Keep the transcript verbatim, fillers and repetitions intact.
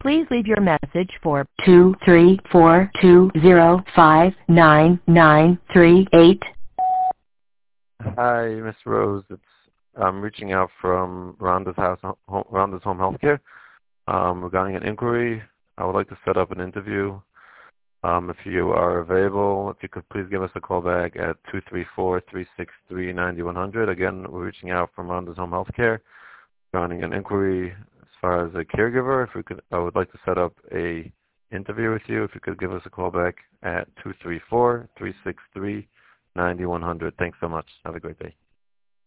Please leave your message for two three four two zero five nine nine three eight. Hi, Miss Rose. It's I'm reaching out from Rhonda's house, home, Rhonda's Home Healthcare, um, regarding an inquiry. I would like to set up an interview. Um, if you are available, if you could please give us a call back at two three four, three six three, nine one zero zero. Again, we're reaching out from Rhonda's Home Healthcare regarding an inquiry as far as a caregiver. If we could, I would like to set up a interview with you. If you could give us a call back at two three four, three six three, nine one zero zero. Thanks so much. Have a great day.